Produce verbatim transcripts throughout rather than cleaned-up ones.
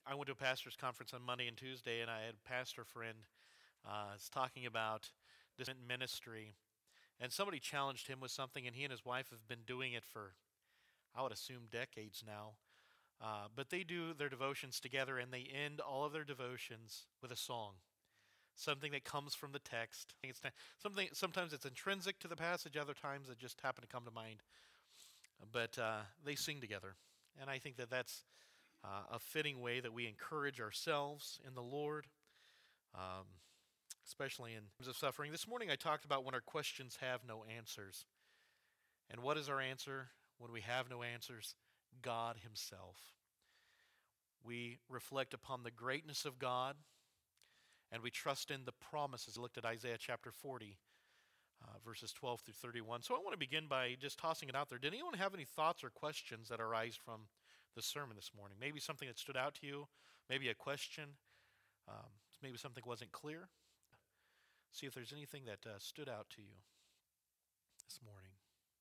I went to a pastor's conference on Monday and Tuesday, and I had a pastor friend uh, was talking about discernment ministry, and somebody challenged him with something, and he and his wife have been doing it for, I would assume, decades now. Uh, but they do their devotions together, and they end all of their devotions with a song, something that comes from the text. It's not, something. Sometimes it's intrinsic to the passage, other times it just happen to come to mind. But uh, they sing together, and I think that that's uh, a fitting way that we encourage ourselves in the Lord, um, especially in times of suffering. This morning I talked about when our questions have no answers. And what is our answer when we have no answers? God Himself. We reflect upon the greatness of God, and we trust in the promises. I looked at Isaiah chapter forty, uh, verses twelve through thirty-one. So I want to begin by just tossing it out there. Did anyone have any thoughts or questions that arise from the sermon this morning? Maybe something that stood out to you, maybe a question, um, maybe something wasn't clear. See if there's anything that uh, stood out to you this morning.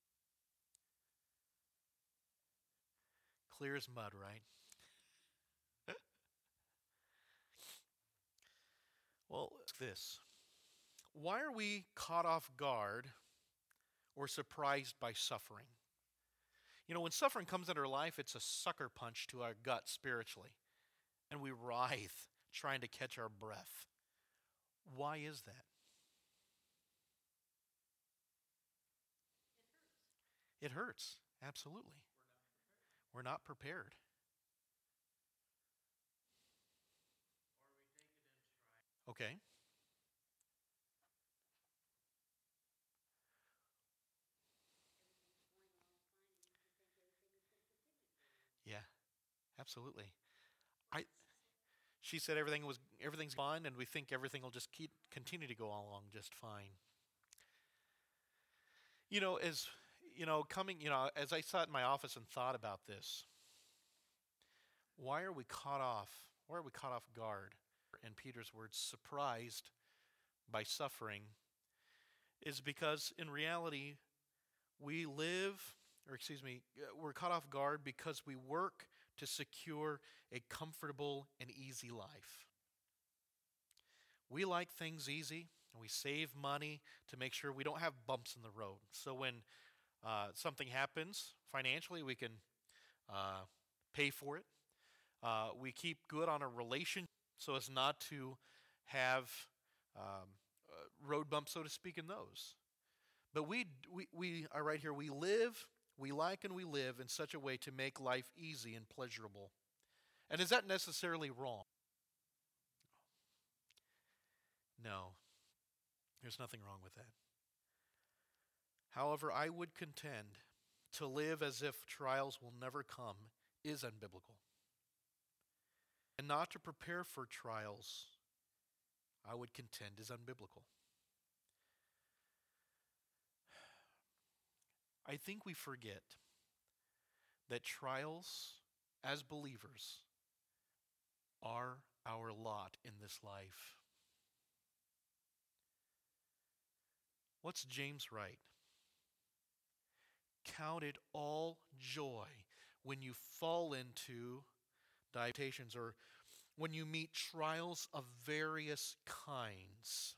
Clear as mud, right? Well, this. Why are we caught off guard or surprised by suffering? You know, when suffering comes into our life, it's a sucker punch to our gut spiritually, and we writhe trying to catch our breath. Why is that? It hurts, absolutely. We're not prepared. Okay. Yeah, absolutely. I she said everything was everything's fine, and we think everything will just keep continue to go along just fine. You know, as you know, coming, you know, as I sat in my office and thought about this, why are we caught off? Why are we caught off guard? In Peter's words, surprised by suffering, is because in reality we live, or excuse me, uh, we're caught off guard because we work to secure a comfortable and easy life. We like things easy, and we save money to make sure we don't have bumps in the road. So when uh, something happens financially, we can uh, pay for it. Uh, we keep good on a relationship so as not to have um, uh, road bumps, so to speak, in those. But we, we, we are right here. We live, we like, and we live in such a way to make life easy and pleasurable. And is that necessarily wrong? No, there's nothing wrong with that. However, I would contend to live as if trials will never come is unbiblical. And not to prepare for trials, I would contend, is unbiblical. I think we forget that trials, as believers, are our lot in this life. What's James write? Count it all joy when you fall into temptations or when you meet trials of various kinds.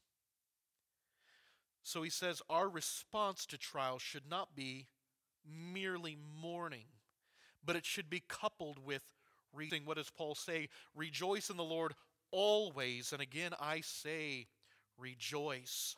So he says our response to trials should not be merely mourning, but it should be coupled with rejoicing. What does Paul say? Rejoice in the Lord always. And again, I say rejoice.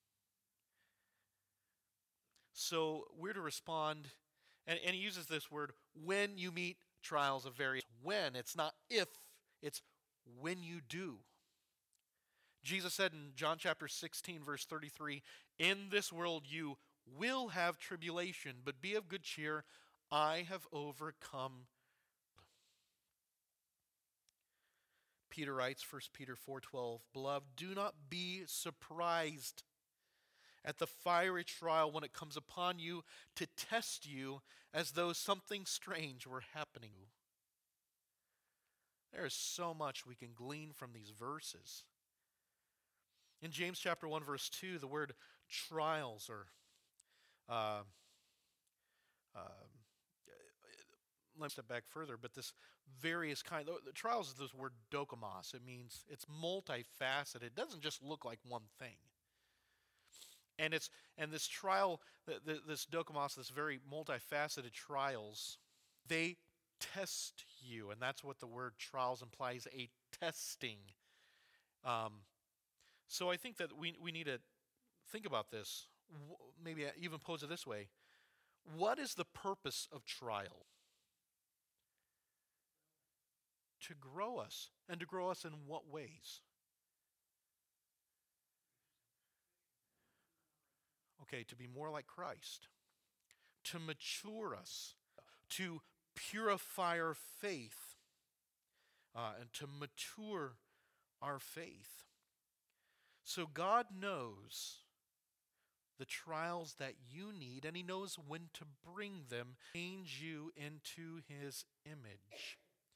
So we're to respond, and, and he uses this word, when you meet trials of various, when. It's not if, it's when you do. Jesus said in John chapter sixteen, verse thirty-three, in this world you will have tribulation, but be of good cheer, I have overcome. Peter writes, First Peter four twelve, beloved, do not be surprised at the fiery trial when it comes upon you to test you as though something strange were happening. There is so much we can glean from these verses. In James chapter one, verse two, the word trials or uh, uh, let me step back further, but this various kind, the, the trials is this word dokimos. It means it's multifaceted. It doesn't just look like one thing. And it's and this trial, the, the, this dokimos, this very multifaceted trials, they test you, and that's what the word trials implies, a testing. Um, so I think that we we need to think about this. Maybe even pose it this way: what is the purpose of trial? To grow us, and to grow us in what ways? Okay, to be more like Christ, to mature us, to purify our faith, uh, and to mature our faith. So God knows the trials that you need, and He knows when to bring them, change you into His image.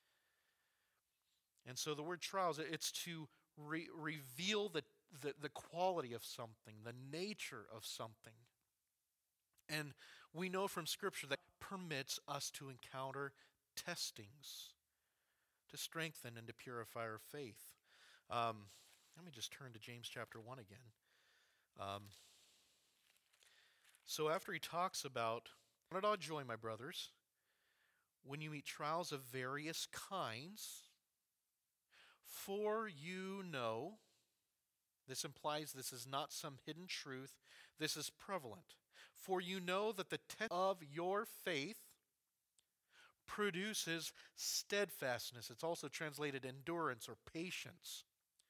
And so the word trials, it's to re- reveal the, the, the quality of something, the nature of something. And we know from Scripture that permits us to encounter testings to strengthen and to purify our faith. Um, let me just turn to James chapter one again. Um, so after he talks about, "Count it all joy, my brothers, when you meet trials of various kinds, for you know," this implies this is not some hidden truth, this is prevalent. "For you know that the test of your faith produces steadfastness." It's also translated endurance or patience.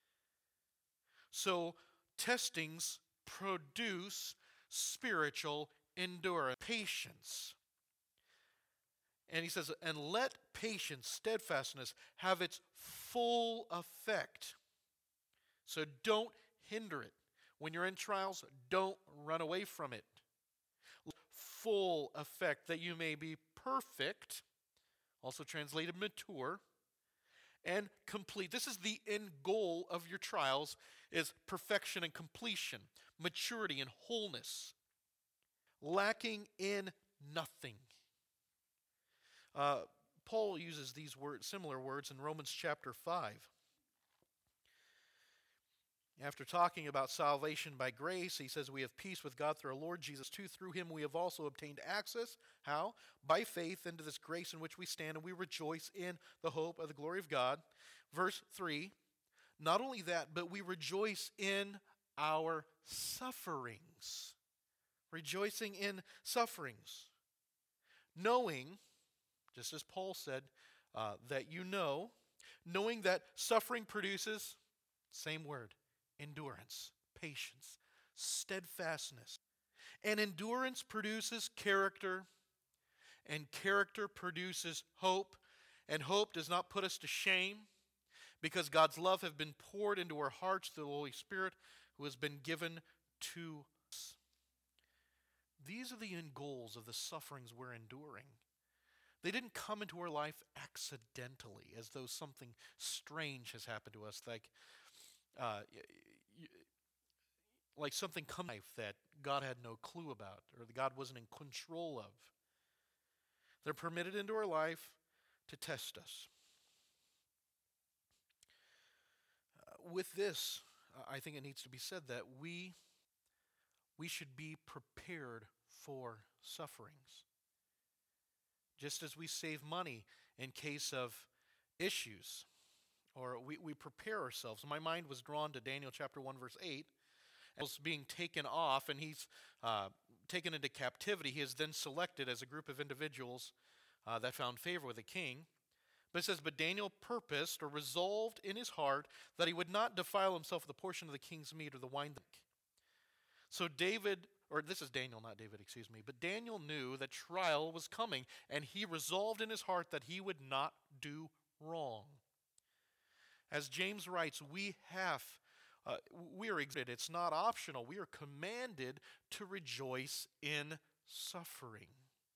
So testings produce spiritual endurance, patience. And he says, "And let patience, steadfastness, have its full effect." So don't hinder it. When you're in trials, don't run away from it. Full effect, that you may be perfect, also translated mature, and complete. This is the end goal of your trials, is perfection and completion, maturity and wholeness, lacking in nothing. Uh, Paul uses these words, similar words, in Romans chapter five. After talking about salvation by grace, he says we have peace with God through our Lord Jesus too. Through him we have also obtained access. How? By faith into this grace in which we stand, and we rejoice in the hope of the glory of God. Verse three, not only that, but we rejoice in our sufferings. Rejoicing in sufferings. Knowing, just as Paul said, uh, that you know, knowing that suffering produces, same word, endurance, patience, steadfastness. And endurance produces character, and character produces hope. And hope does not put us to shame, because God's love has been poured into our hearts through the Holy Spirit, who has been given to us. These are the end goals of the sufferings we're enduring. They didn't come into our life accidentally, as though something strange has happened to us, like uh, like something come life that God had no clue about, or that God wasn't in control of. They're permitted into our life to test us. Uh, with this, uh, I think it needs to be said that we we should be prepared for sufferings. Just as we save money in case of issues, or we, we prepare ourselves. My mind was drawn to Daniel chapter one, verse eight. As being taken off, and he's uh, taken into captivity. He is then selected as a group of individuals uh, that found favor with the king. But it says, "But Daniel purposed," or resolved in his heart, "that he would not defile himself with the portion of the king's meat or the wine." So David, or this is Daniel, not David, excuse me, but Daniel knew that trial was coming, and he resolved in his heart that he would not do wrong. As James writes, we have, uh, we are exhorted, it's not optional, we are commanded to rejoice in suffering.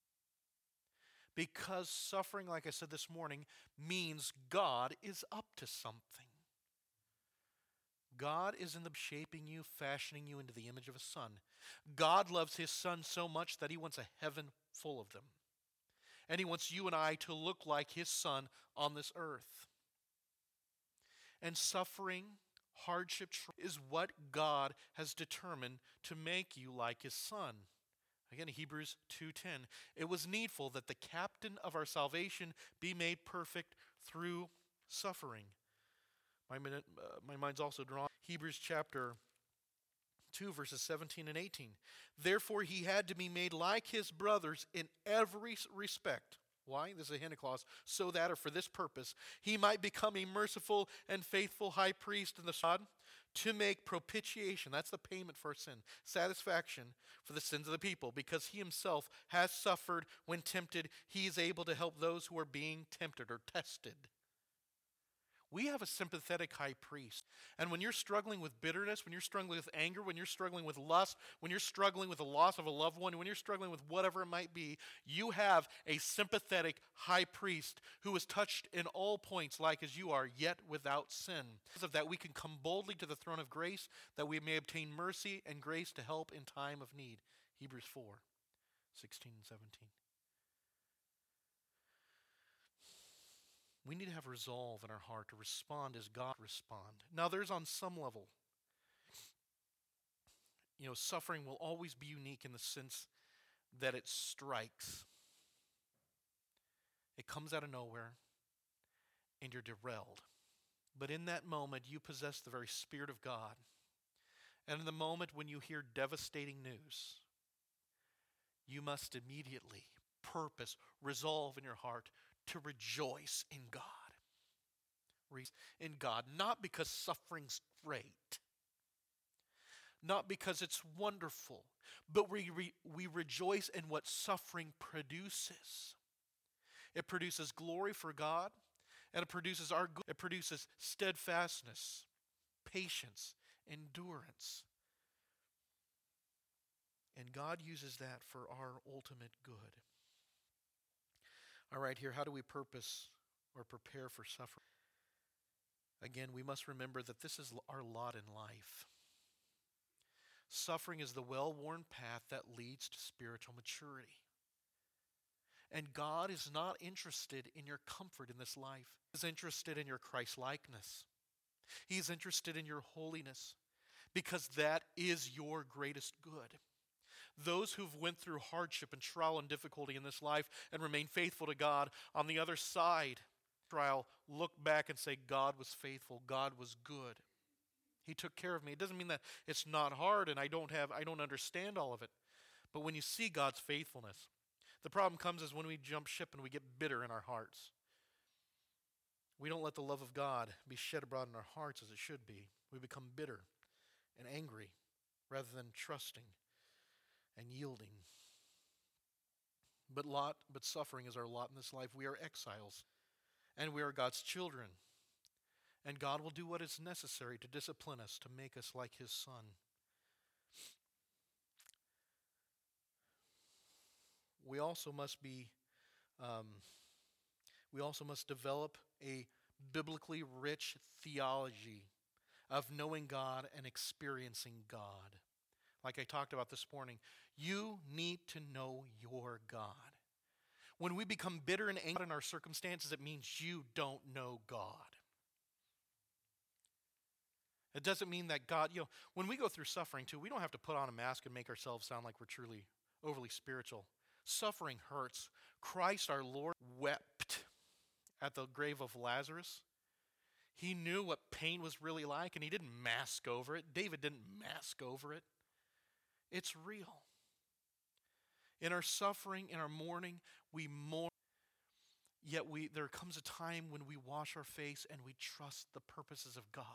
Because suffering, like I said this morning, means God is up to something. God is in the shaping you, fashioning you into the image of a son. God loves his son so much that he wants a heaven full of them. And he wants you and I to look like his son on this earth. And suffering, hardship is what God has determined to make you like his son. Again, Hebrews two ten. It was needful that the captain of our salvation be made perfect through suffering. My, minute, uh, my mind's also drawn Hebrews chapter two, verses seventeen and eighteen. Therefore he had to be made like his brothers in every respect. Why? This is a hint clause. So that, or for this purpose, he might become a merciful and faithful high priest in the God to make propitiation, that's the payment for sin, satisfaction for the sins of the people. Because he himself has suffered when tempted, he is able to help those who are being tempted or tested. We have a sympathetic high priest. And when you're struggling with bitterness, when you're struggling with anger, when you're struggling with lust, when you're struggling with the loss of a loved one, when you're struggling with whatever it might be, you have a sympathetic high priest who is touched in all points like as you are, yet without sin. Because of that, we can come boldly to the throne of grace that we may obtain mercy and grace to help in time of need. Hebrews four, sixteen and seventeen. We need to have resolve in our heart to respond as God responds. Now, there's on some level, you know, suffering will always be unique in the sense that it strikes. It comes out of nowhere, and you're derailed. But in that moment, you possess the very Spirit of God. And in the moment when you hear devastating news, you must immediately purpose, resolve in your heart to rejoice in God. In God, not because suffering's great, not because it's wonderful, but we, re, we rejoice in what suffering produces. It produces glory for God, and it produces our good. It produces steadfastness, patience, endurance. And God uses that for our ultimate good. All right, here, how do we purpose or prepare for suffering? Again, we must remember that this is our lot in life. Suffering is the well-worn path that leads to spiritual maturity. And God is not interested in your comfort in this life. He is interested in your Christ-likeness. He is interested in your holiness, because that is your greatest good. Those who've went through hardship and trial and difficulty in this life and remain faithful to God, on the other side trial, look back and say, God was faithful, God was good. He took care of me. It doesn't mean that it's not hard and I don't have, I don't understand all of it. But when you see God's faithfulness, the problem comes is when we jump ship and we get bitter in our hearts. We don't let the love of God be shed abroad in our hearts as it should be. We become bitter and angry rather than trusting and yielding. But lot, but suffering is our lot in this life. We are exiles, and we are God's children. And God will do what is necessary to discipline us, to make us like his Son. We also must be, um, we also must develop a biblically rich theology of knowing God and experiencing God. Like I talked about this morning, you need to know your God. When we become bitter and angry in our circumstances, it means you don't know God. It doesn't mean that God, you know, when we go through suffering too, we don't have to put on a mask and make ourselves sound like we're truly overly spiritual. Suffering hurts. Christ our Lord wept at the grave of Lazarus. He knew what pain was really like, and he didn't mask over it. David didn't mask over it. It's real. In our suffering, in our mourning, we mourn. Yet we there comes a time when we wash our face and we trust the purposes of God.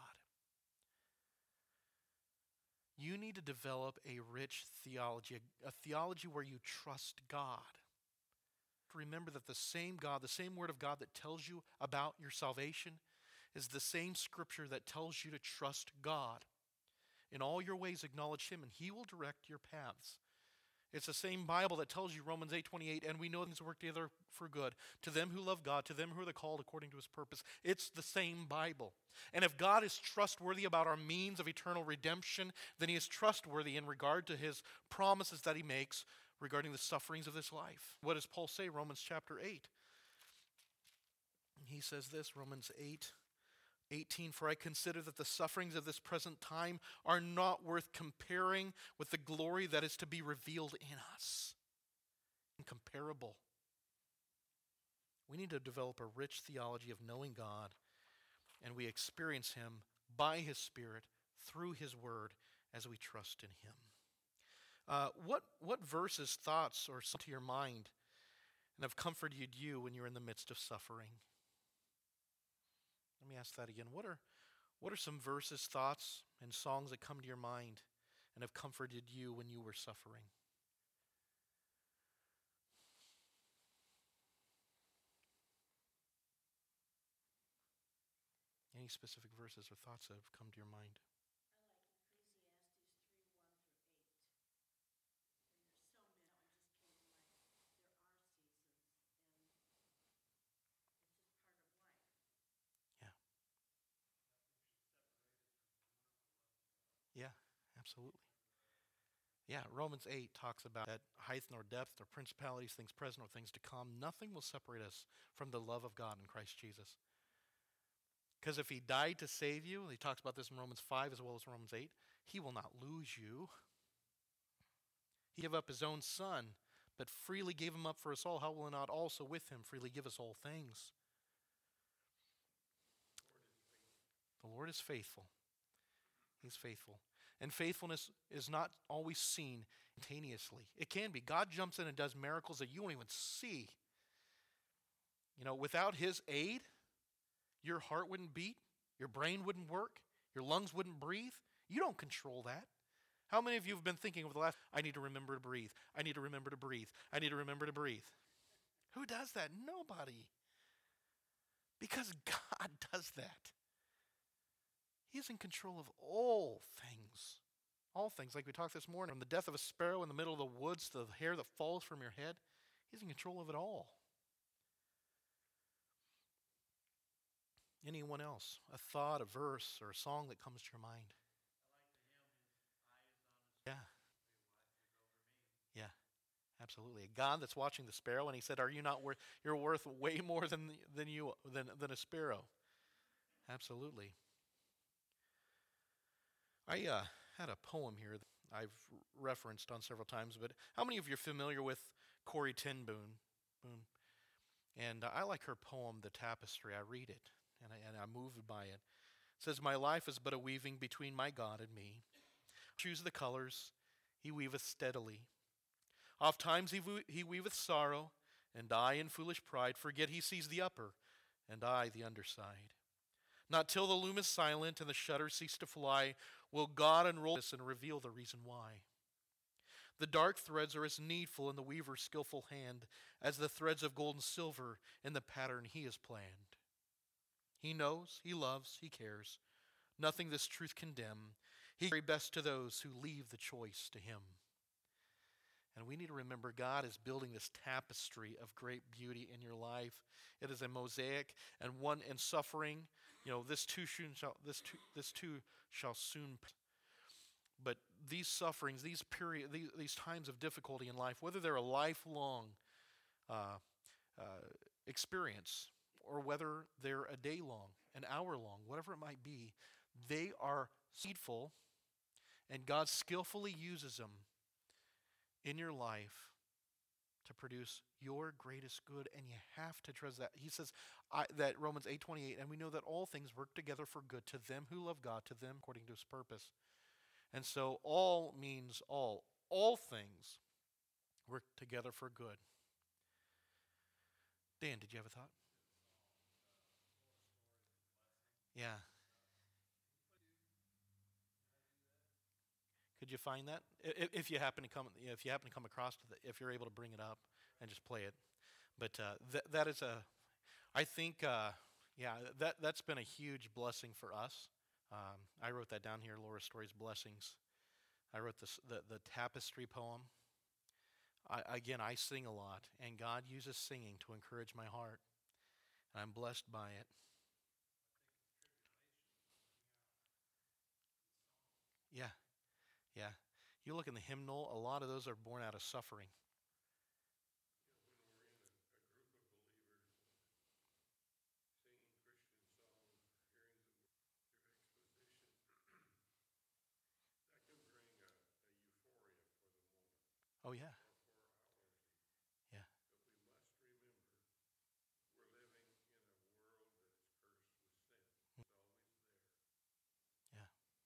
You need to develop a rich theology, a, a theology where you trust God. Remember that the same God, the same word of God that tells you about your salvation is the same scripture that tells you to trust God. In all your ways acknowledge him, and he will direct your paths. It's the same Bible that tells you, Romans eight twenty-eight, and we know things work together for good, to them who love God, to them who are the called according to his purpose. It's the same Bible. And if God is trustworthy about our means of eternal redemption, then he is trustworthy in regard to his promises that he makes regarding the sufferings of this life. What does Paul say? Romans chapter eight. He says this, Romans eight, eighteen, for I consider that the sufferings of this present time are not worth comparing with the glory that is to be revealed in us. Incomparable. We need to develop a rich theology of knowing God, and we experience Him by His Spirit through His Word as we trust in Him. Uh, what, what verses, thoughts, or something to your mind and have comforted you when you're in the midst of suffering? Let me ask that again. What are, what are some verses, thoughts, and songs that come to your mind and have comforted you when you were suffering? Any specific verses or thoughts that have come to your mind? Yeah. Yeah, absolutely. Yeah, Romans eight talks about that height nor depth nor principalities, things present or things to come. Nothing will separate us from the love of God in Christ Jesus. Because if He died to save you, He talks about this in Romans five as well as Romans eight, He will not lose you. He gave up His own Son, but freely gave Him up for us all. How will He not also with Him freely give us all things? The Lord is faithful. He's faithful. And faithfulness is not always seen instantaneously. It can be. God jumps in and does miracles that you won't even see. You know, without His aid, your heart wouldn't beat, your brain wouldn't work, your lungs wouldn't breathe. You don't control that. How many of you have been thinking over the last, I need to remember to breathe, I need to remember to breathe, I need to remember to breathe? Who does that? Nobody. Because God does that. He is in control of all things. All things, like we talked this morning, from the death of a sparrow in the middle of the woods to the hair that falls from your head. He's in control of it all. Anyone else? A thought, a verse, or a song that comes to your mind? Yeah. Yeah, absolutely. A God that's watching the sparrow, and He said, "Are you not worth? You're worth way more than than you than than a sparrow." Absolutely. I uh, had a poem here that I've referenced on several times, but how many of you are familiar with Corrie ten Boom? Boom. And uh, I like her poem, "The Tapestry." I read it, and, I, and I'm moved by it. It says, "My life is but a weaving between my God and me. Choose the colors, He weaveth steadily. Oft times he, wo- he weaveth sorrow, and I in foolish pride forget He sees the upper, and I the underside. Not till the loom is silent and the shutters cease to fly will God unroll this and reveal the reason why. The dark threads are as needful in the weaver's skillful hand as the threads of gold and silver in the pattern He has planned. He knows, He loves, He cares. Nothing this truth condemn. He very best to those who leave the choice to Him." And we need to remember God is building this tapestry of great beauty in your life. It is a mosaic, and one in suffering, you know, this too soon shall this too, this too shall soon. But these sufferings, these period, these, these times of difficulty in life, whether they're a lifelong uh, uh, experience or whether they're a day long, an hour long, whatever it might be, they are needful, and God skillfully uses them in your life to produce your greatest good, and you have to trust that. He says I, that Romans eight twenty-eight, and we know that all things work together for good to them who love God, to them according to His purpose. And so all means all. All things work together for good. Dan, did you have a thought? Yeah. Could you find that? If, if you happen to come, if you happen to come across it, if you're able to bring it up and just play it. But uh, th- that is a, I think, uh, yeah, that that's been a huge blessing for us. Um, I wrote that down here, Laura Story's blessings. I wrote this, the the tapestry poem. I, again, I sing a lot, and God uses singing to encourage my heart, and I'm blessed by it. Yeah, yeah. You look in the hymnal; a lot of those are born out of suffering. Oh, yeah. Yeah. Yeah.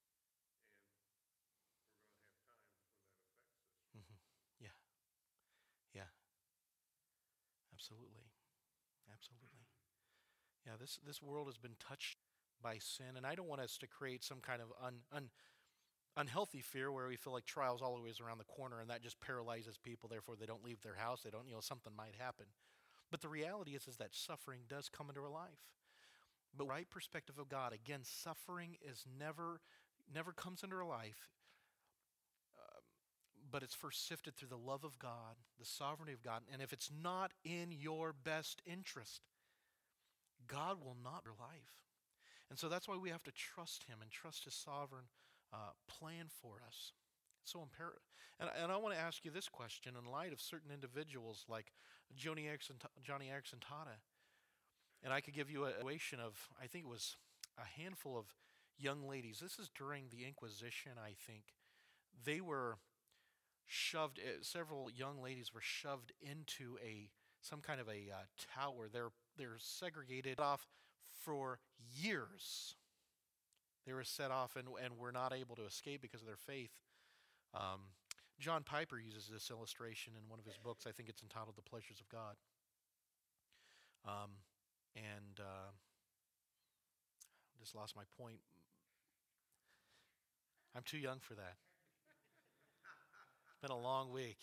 Hmm. Yeah. Yeah. Absolutely. Absolutely. Yeah, this this world has been touched by sin, and I don't want us to create some kind of un, un, unhealthy fear where we feel like trials always around the corner, and that just paralyzes people. Therefore, they don't leave their house. They don't, you know, something might happen. But the reality is, is that suffering does come into our life. But right perspective of God, again, suffering is never, never comes into our life. Um, but it's first sifted through the love of God, the sovereignty of God, and if it's not in your best interest, God will not your life. And so that's why we have to trust Him and trust His sovereign uh, plan for us. So imperative. And, and I want to ask you this question in light of certain individuals like Joni Erickson, Johnny Erickson Tata. And I could give you a situation of, I think it was a handful of young ladies. This is during the Inquisition, I think. They were shoved, uh, several young ladies were shoved into a some kind of a uh, tower. They're, they're segregated off for years. They were set off and, and were not able to escape because of their faith. Um, John Piper uses this illustration in one of his books. I think it's entitled The Pleasures of God. Um, and uh, just lost my point. I'm too young for that. It's been a long week.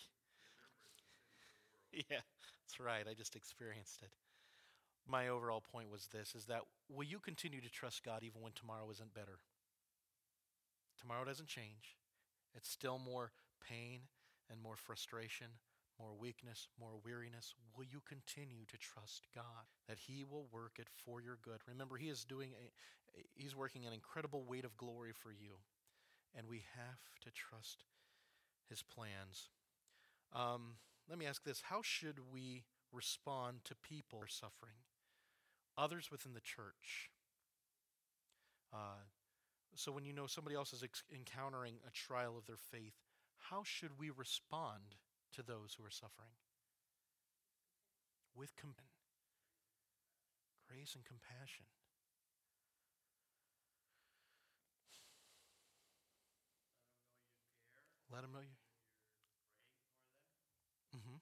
Yeah, that's right. I just experienced it. My overall point was this, is that will you continue to trust God even when tomorrow isn't better? Tomorrow doesn't change. It's still more pain and more frustration, more weakness, more weariness. Will you continue to trust God that He will work it for your good? Remember, He is doing a, He's working an incredible weight of glory for you, and we have to trust His plans. Um, let me ask this: how should we respond to people who are suffering? Others within the church. Uh, so when you know somebody else is ex- encountering a trial of their faith, how should we respond to those who are suffering? With compassion, grace and compassion. Let them know you. Mm-hmm.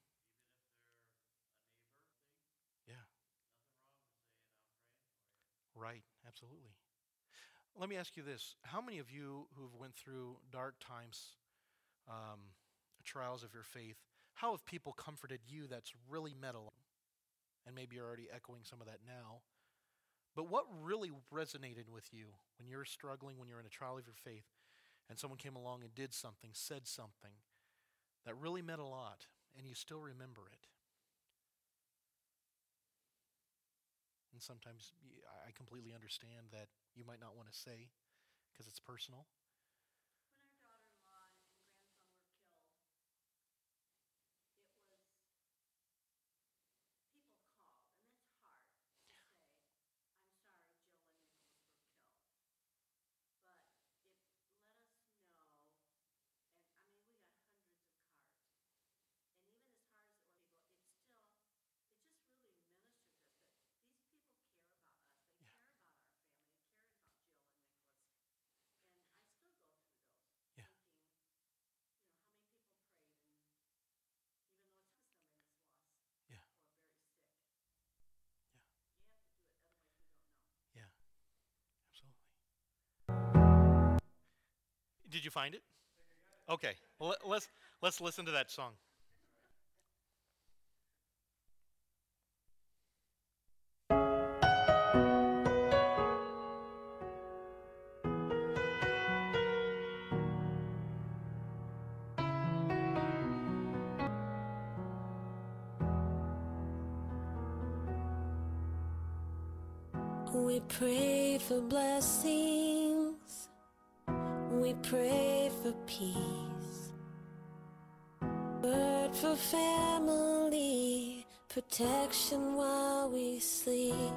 Yeah. Right. Absolutely. Let me ask you this: how many of you who've went through dark times, um, trials of your faith, how have people comforted you that's really metal? And maybe you're already echoing some of that now. But what really resonated with you when you're struggling, when you're in a trial of your faith, and someone came along and did something, said something that really meant a lot, and you still remember it? And sometimes I completely understand that you might not want to say because it's personal. Yeah, yeah, yeah, yeah, absolutely. Did you find it? Okay, well, let- let's let's listen to that song. We pray for blessings, we pray for peace, word for family, protection while we sleep.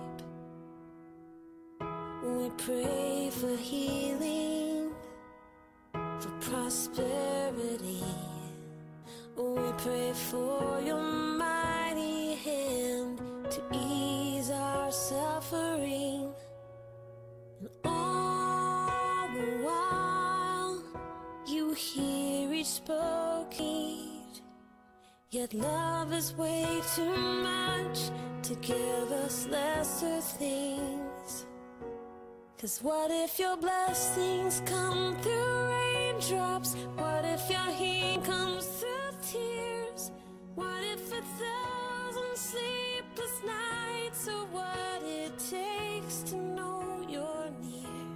We pray for healing, for prosperity. We pray for your mighty hand to ease our suffering. And all the while you hear each spoken need. Yet love is way too much to give us lesser things. 'Cause what if your blessings come through raindrops? What if your healing comes through tears? What if a thousand sleepless nights are what it takes to know you're near?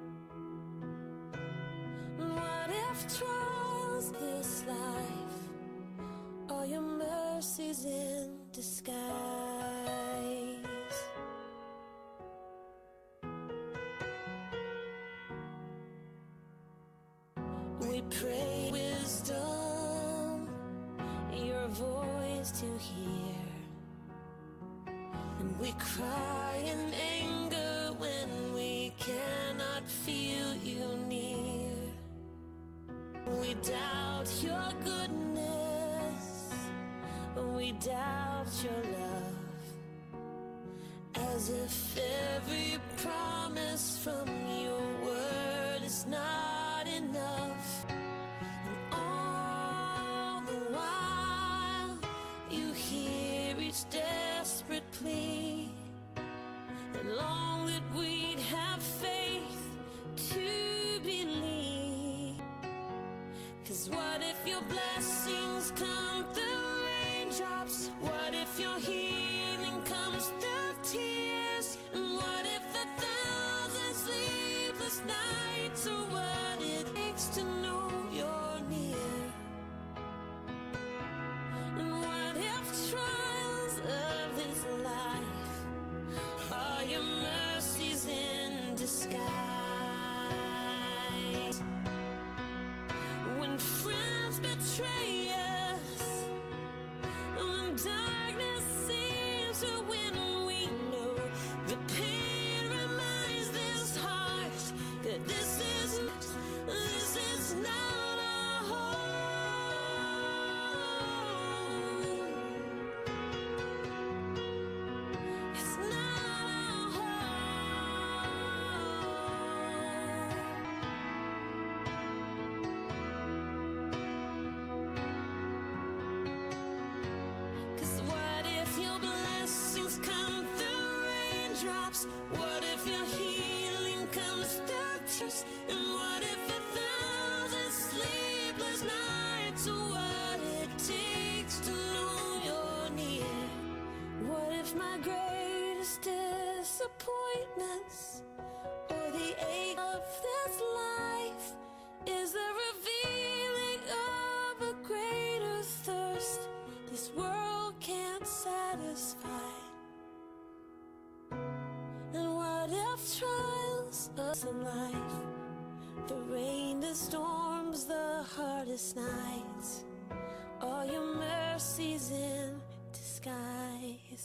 What if trials this life are your mercies in disguise? We pray wisdom, your voice to hear. And we cry in anger when we cannot feel you near. We doubt your goodness, we doubt your love, as if every promise from your word is not enough. And all the while you hear each desperate plea, and long that we'd have faith to believe. 'Cause what if your blessings come through raindrops? What if your healing comes through tears? And what if a thousand sleepless nights are what it takes to know you're near? And what if trials of this life are your mercies in disguise? When friends betray us, when darkness seems to win, we know the pain reminds this heart that this is this is not our home. It's not our home. 'Cause what if your blessings come through raindrops? What if your healing comes through tears? And what if a thousand sleepless nights are what it takes to know you're near? What if my greatest disappointments or the ache of this life is the revealing of a greater thirst this world can't satisfy? And what if trials of some life, the rain, the storms, the hardest nights, are your mercies in disguise?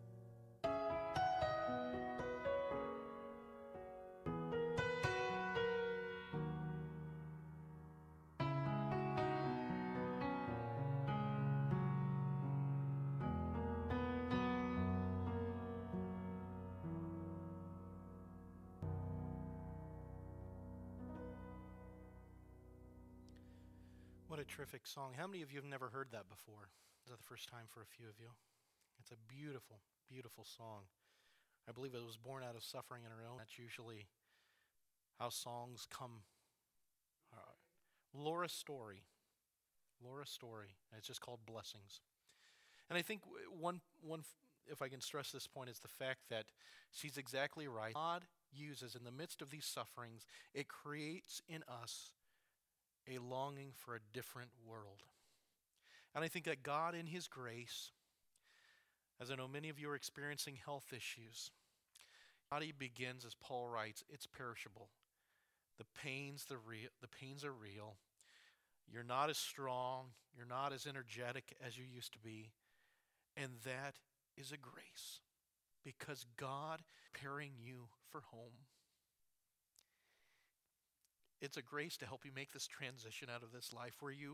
What a terrific song. How many of you have never heard that before? Is that the first time for a few of you? It's a beautiful, beautiful song. I believe it was born out of suffering in our own. That's usually how songs come. Uh, Laura Story. Laura Story. And it's just called Blessings. And I think w- one, one, f- if I can stress this point, is the fact that she's exactly right. God uses, in the midst of these sufferings, it creates in us a longing for a different world. And I think that God, in His grace, as I know many of you are experiencing health issues, body begins, as Paul writes, it's perishable. The pains, the real, the pains are real. You're not as strong. You're not as energetic as you used to be. And that is a grace, because God is preparing you for home. It's a grace to help you make this transition out of this life where you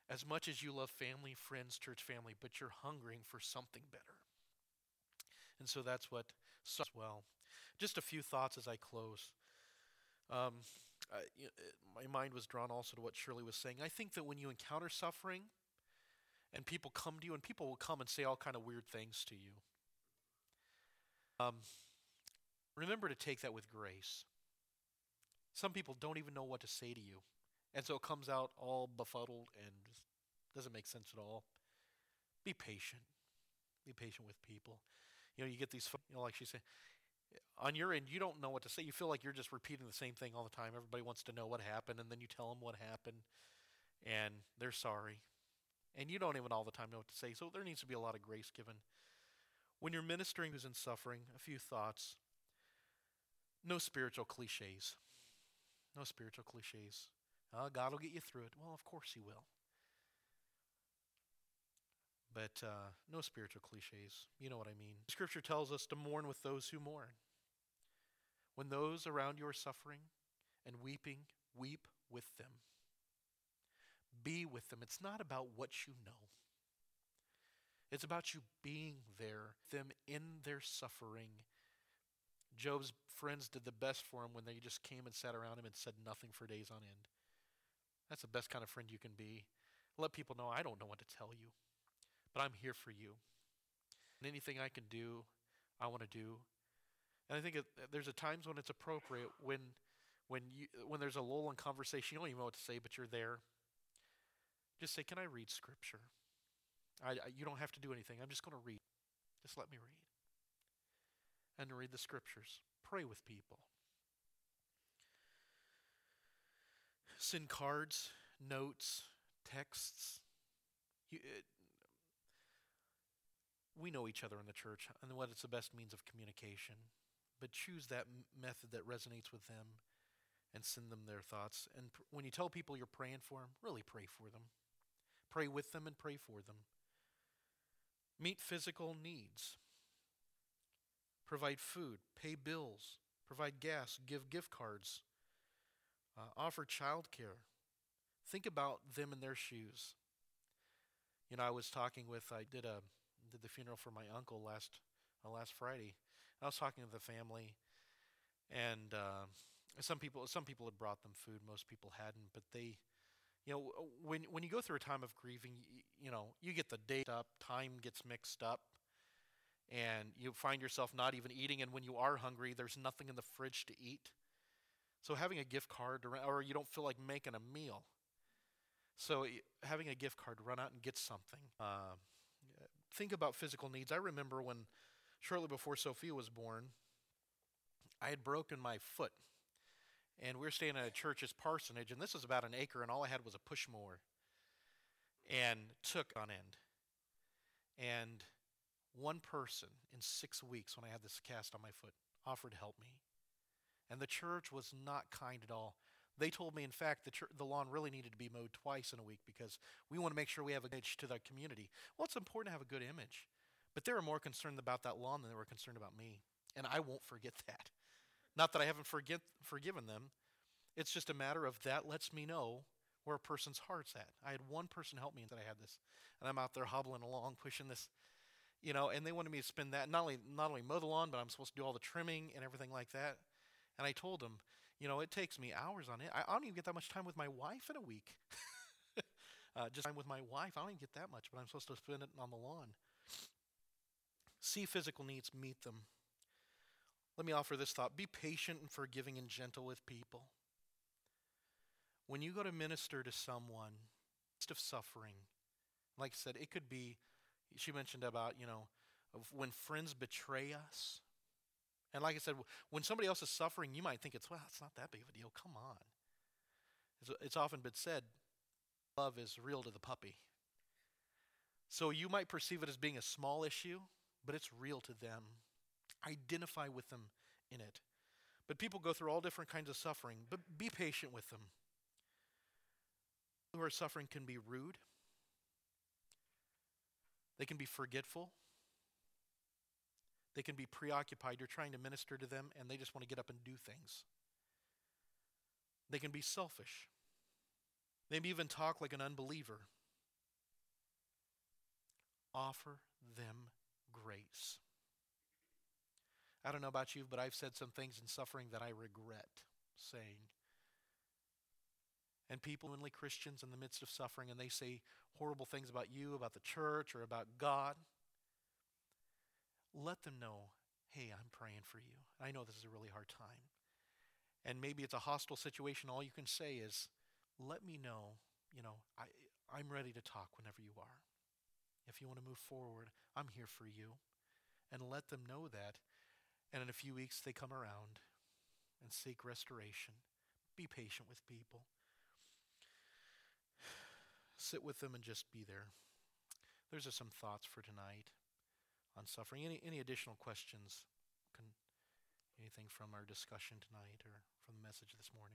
as much as you love family, friends, church family, but you're hungering for something better. And so that's what as well. Just a few thoughts as I close. Um, I, you know, my mind was drawn also to what Shirley was saying. I think that when you encounter suffering and people come to you, and people will come and say all kind of weird things to you, um, remember to take that with grace. Some people don't even know what to say to you, and so it comes out all befuddled and just doesn't make sense at all. Be patient. Be patient with people. You know, you get these, you know, like she said, on your end, you don't know what to say. You feel like you're just repeating the same thing all the time. Everybody wants to know what happened, and then you tell them what happened, and they're sorry. And you don't even all the time know what to say. So there needs to be a lot of grace given. When you're ministering who's in suffering, a few thoughts. No spiritual cliches. No spiritual cliches. Oh, God will get you through it. Well, of course he will. But uh, no spiritual cliches. You know what I mean. Scripture tells us to mourn with those who mourn. When those around you are suffering and weeping, weep with them. Be with them. It's not about what you know. It's about you being there, them in their suffering. Job's friends did the best for him when they just came and sat around him and said nothing for days on end. That's the best kind of friend you can be. Let people know, I don't know what to tell you, but I'm here for you. And anything I can do, I want to do. And I think it, there's a times when it's appropriate, when when you when there's a lull in conversation, you don't even know what to say, but you're there. Just say, can I read Scripture? I, I, you don't have to do anything. I'm just going to read. Just let me read. And to read the Scriptures. Pray with people. Send cards, notes, texts. You, it, we know each other in the church and what is the best means of communication. But choose that m- method that resonates with them and send them their thoughts. And pr- when you tell people you're praying for them, really pray for them. Pray with them and pray for them. Meet physical needs. Provide food, pay bills, provide gas, give gift cards, uh, offer child care. Think about them in their shoes. You know, I was talking with, I did a did the funeral for my uncle last uh, last Friday. I was talking to the family, and uh, some people some people had brought them food. Most people hadn't, but they, you know, when when you go through a time of grieving, you, you know, you get the date up, time gets mixed up, and you find yourself not even eating. And when you are hungry, there's nothing in the fridge to eat. So having a gift card, to, or you don't feel like making a meal. So having a gift card, run out and get something. Uh, think about physical needs. I remember when, shortly before Sophia was born, I had broken my foot. And we were staying at a church's parsonage, and this was about an acre, and all I had was a push mower. And took on end. And one person in six weeks, when I had this cast on my foot, offered to help me. And the church was not kind at all. They told me, in fact, the, church, the lawn really needed to be mowed twice in a week because we want to make sure we have a good image to the community. Well, it's important to have a good image. But they were more concerned about that lawn than they were concerned about me. And I won't forget that. Not that I haven't forget, forgiven them. It's just a matter of that lets me know where a person's heart's at. I had one person help me that I had this. And I'm out there hobbling along, pushing this, you know, and they wanted me to spend that, not only not only mow the lawn, but I'm supposed to do all the trimming and everything like that. And I told them, you know, it takes me hours on it. I, I don't even get that much time with my wife in a week. uh, just time with my wife, I don't even get that much, but I'm supposed to spend it on the lawn. See physical needs, meet them. Let me offer this thought. Be patient and forgiving and gentle with people. When you go to minister to someone, midst of suffering, like I said, it could be, she mentioned about, you know, of when friends betray us. And like I said, when somebody else is suffering, you might think it's, well, it's not that big of a deal. Come on. It's, it's often been said, love is real to the puppy. So you might perceive it as being a small issue, but it's real to them. Identify with them in it. But people go through all different kinds of suffering, but be patient with them. People who are suffering can be rude. They can be forgetful. They can be preoccupied. You're trying to minister to them, and they just want to get up and do things. They can be selfish. They may even talk like an unbeliever. offer them grace. I don't know about you, but I've said some things in suffering that I regret saying. And people, only Christians in the midst of suffering, and they say horrible things about you, about the church, or about God. Let them know, hey, I'm praying for you. I know this is a really hard time. And maybe it's a hostile situation. All you can say is, let me know, you know, I, I'm ready to talk whenever you are. If you want to move forward, I'm here for you. And let them know that. And in a few weeks, they come around and seek restoration. Be patient with people. Sit with them and just be there. Those are some thoughts for tonight on suffering. Any any additional questions? Can, anything from our discussion tonight or from the message this morning?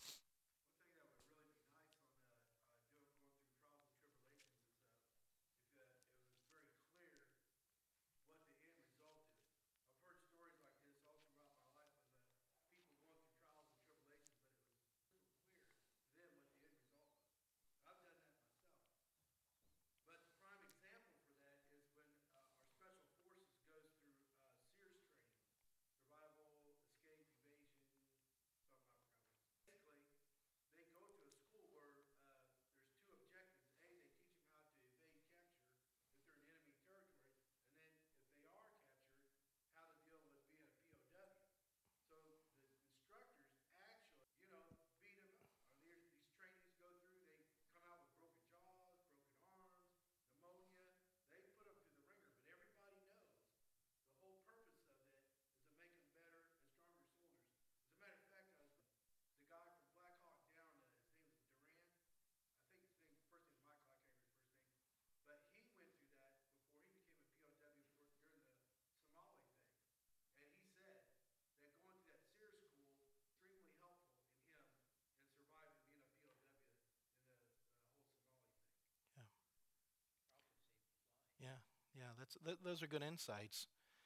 Yeah, yeah, that's th- those are good insights,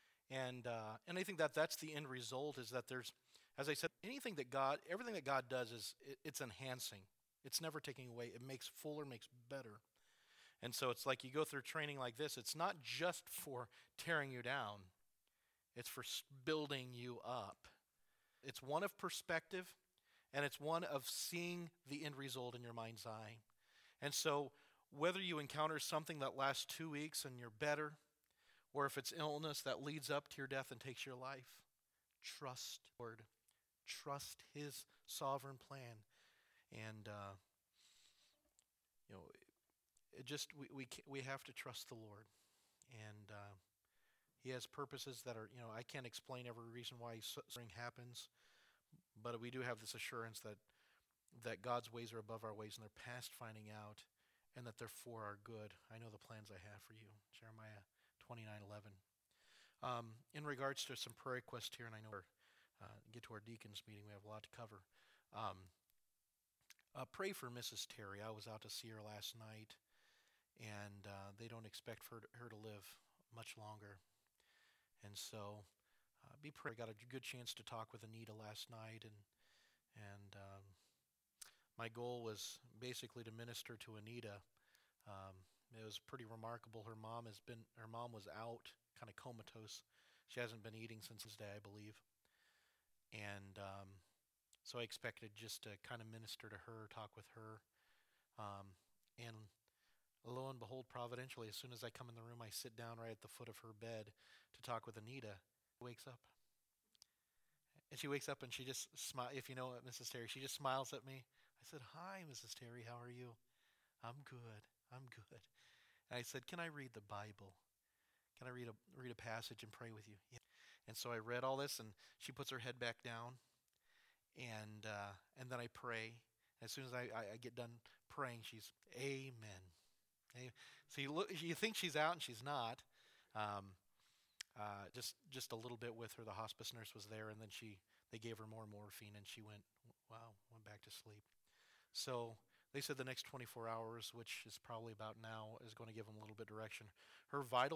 and uh, and I think that that's the end result is that there's, as I said, anything that God, everything that God does is it, it's enhancing. It's never taking away. It makes fuller, makes better, and so it's like you go through training like this. It's not just for tearing you down; it's for s- building you up. It's one of perspective, and it's one of seeing the end result in your mind's eye, and so. Whether you encounter something that lasts two weeks and you're better, or if it's illness that leads up to your death and takes your life, trust Lord. Trust His sovereign plan. And, uh, you know, it just we, we, we have to trust the Lord. And uh, He has purposes that are, you know, I can't explain every reason why suffering happens, but we do have this assurance that, that God's ways are above our ways and they're past finding out, and that they're for our good. I know the plans I have for you. Jeremiah twenty-nine eleven. Um, in regards to some prayer requests here, and I know we're uh, get to our deacons meeting, we have a lot to cover. Um, uh, pray for Missus Terry. I was out to see her last night, and uh, they don't expect her to, her to live much longer. And so uh, be praying. I got a good chance to talk with Anita last night, and and um, my goal was basically to minister to Anita. Um, it was pretty remarkable. Her mom has been, her mom was out, kind of comatose. She hasn't been eating since his day, I believe. And um, so I expected just to kind of minister to her, talk with her. Um, and lo and behold, providentially, as soon as I come in the room, I sit down right at the foot of her bed to talk with Anita. Wakes up. And she wakes up and she just smiles. If you know Missus Terry, she just smiles at me. I said, "Hi, Missus Terry, how are you?" "I'm good. I'm good." And I said, "Can I read the Bible? Can I read a read a passage and pray with you?" Yeah. And so I read all this, and she puts her head back down, and uh, and then I pray. As soon as I, I, I get done praying, she's Amen. Amen. So you look, you think she's out, and she's not. Um, uh, just just a little bit with her. The hospice nurse was there, and then she they gave her more morphine, and she went wow went back to sleep. So they said the next twenty-four hours, which is probably about now, is going to give them a little bit of direction. Her vital